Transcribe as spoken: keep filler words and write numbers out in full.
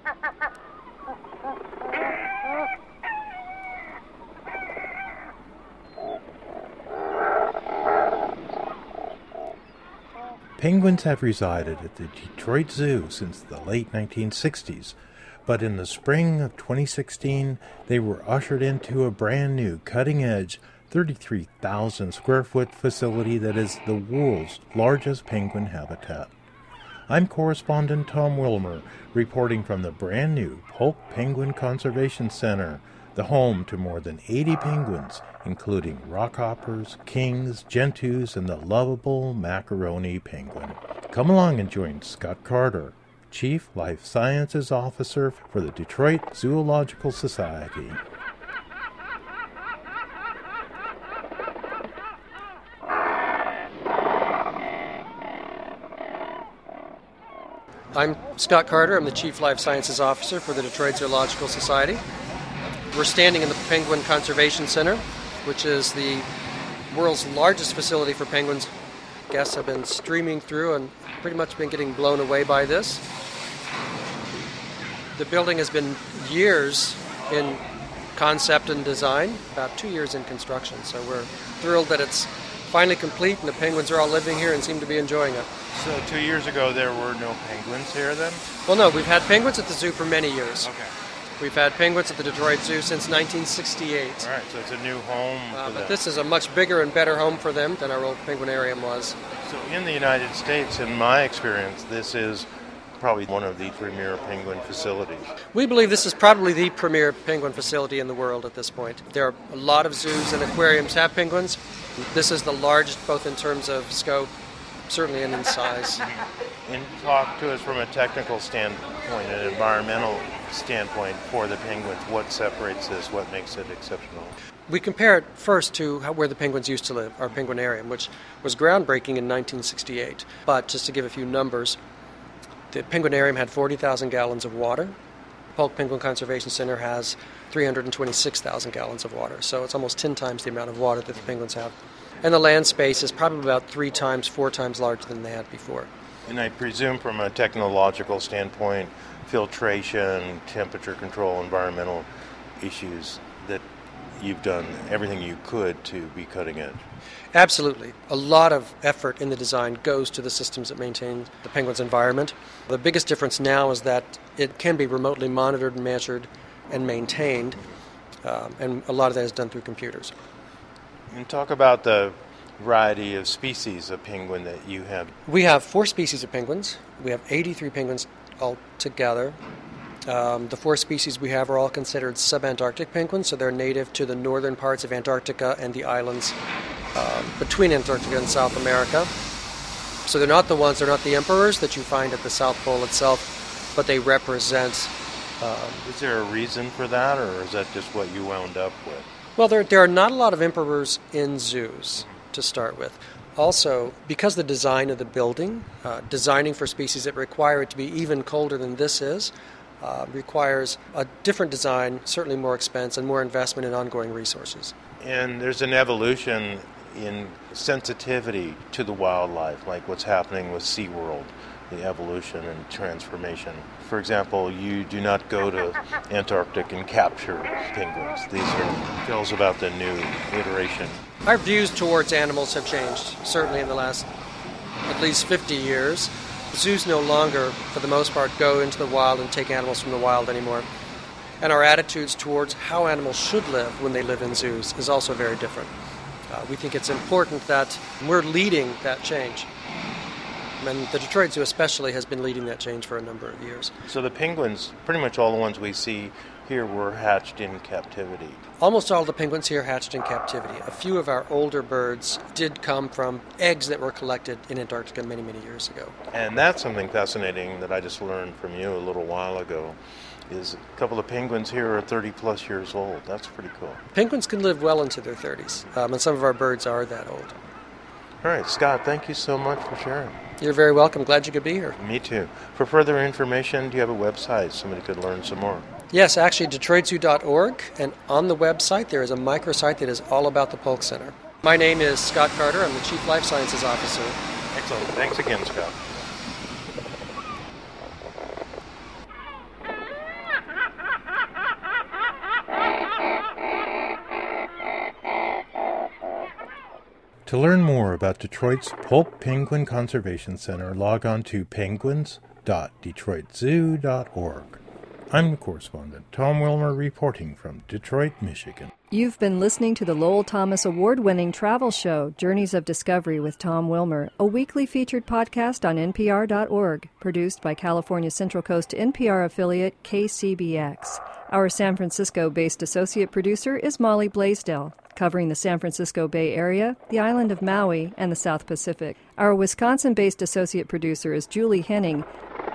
Penguins have resided at the Detroit Zoo since the late nineteen sixties, but in the spring of twenty sixteen, they were ushered into a brand new, cutting-edge, thirty-three thousand square foot facility that is the world's largest penguin habitat. I'm correspondent Tom Wilmer, reporting from the brand new Polk Penguin Conservation Center, the home to more than eighty penguins, including rockhoppers, kings, gentoos, and the lovable macaroni penguin. Come along and join Scott Carter, Chief Life Sciences Officer for the Detroit Zoological Society. I'm Scott Carter. I'm the Chief Life Sciences Officer for the Detroit Zoological Society. We're standing in the Penguin Conservation Center, which is the world's largest facility for penguins. Guests have been streaming through and pretty much been getting blown away by this. The building has been years in concept and design, about two years in construction, so we're thrilled that it's finally complete and the penguins are all living here and seem to be enjoying it. So two years ago there were no penguins here then? Well, no, we've had penguins at the zoo for many years. Okay. We've had penguins at the Detroit Zoo since nineteen sixty-eight. All right, so it's a new home uh, for But them. this is a much bigger and better home for them than our old penguinarium was. So in the United States, in my experience, this is probably one of the premier penguin facilities. We believe this is probably the premier penguin facility in the world at this point. There are a lot of zoos and aquariums have penguins. This is the largest, both in terms of scope, certainly and in size. And talk to us from a technical standpoint, an environmental standpoint for the penguins. What separates this? What makes it exceptional? We compare it first to how, where the penguins used to live, our penguinarium, which was groundbreaking in nineteen sixty-eight. But just to give a few numbers, the penguinarium had forty thousand gallons of water. Polk Penguin Conservation Center has three hundred twenty-six thousand gallons of water, so it's almost ten times the amount of water that the penguins have. And the land space is probably about three times, four times larger than they had before. And I presume from a technological standpoint, filtration, temperature control, environmental issues, that you've done everything you could to be cutting edge. Absolutely. A lot of effort in the design goes to the systems that maintain the penguin's environment. The biggest difference now is that it can be remotely monitored and measured and maintained, um, and a lot of that is done through computers. And talk about the variety of species of penguin that you have. We have four species of penguins. We have eighty-three penguins altogether. Um, the four species we have are all considered subantarctic penguins, so they're native to the northern parts of Antarctica and the islands um, between Antarctica and South America. So they're not the ones, they're not the emperors that you find at the South Pole itself, but they represent... Um, is there a reason for that, or is that just what you wound up with? Well, there, there are not a lot of emperors in zoos to start with. Also, because the design of the building, uh, designing for species that require it to be even colder than this is, uh, requires a different design, certainly more expense and more investment in ongoing resources. And there's an evolution in sensitivity to the wildlife, like what's happening with SeaWorld, the evolution and transformation. For example, you do not go to Antarctic and capture penguins. These are tales about the new iteration. Our views towards animals have changed, certainly in the last at least fifty years. Zoos no longer, for the most part, go into the wild and take animals from the wild anymore. And our attitudes towards how animals should live when they live in zoos is also very different. Uh, we think it's important that we're leading that change. And the Detroit Zoo especially has been leading that change for a number of years. So the penguins, pretty much all the ones we see here, were hatched in captivity. Almost all the penguins here hatched in captivity. A few of our older birds did come from eggs that were collected in Antarctica many, many years ago. And that's something fascinating that I just learned from you a little while ago, is a couple of penguins here are thirty plus years old. That's pretty cool. Penguins can live well into their thirties, um, and some of our birds are that old. All right, Scott, thank you so much for sharing. You're very welcome. Glad you could be here. Me too. For further information, do you have a website somebody could learn some more? Yes, actually, Detroit Zoo dot org, and on the website there is a microsite that is all about the Polk Center. My name is Scott Carter. I'm the Chief Life Sciences Officer. Excellent. Thanks again, Scott. To learn more about Detroit's Polk Penguin Conservation Center, log on to penguins dot detroit zoo dot org. I'm the correspondent, Tom Wilmer, reporting from Detroit, Michigan. You've been listening to the Lowell Thomas Award-winning travel show, Journeys of Discovery with Tom Wilmer, a weekly featured podcast on N P R dot org, produced by California Central Coast N P R affiliate K C B X. Our San Francisco-based associate producer is Molly Blaisdell, covering the San Francisco Bay Area, the island of Maui, and the South Pacific. Our Wisconsin-based associate producer is Julie Henning.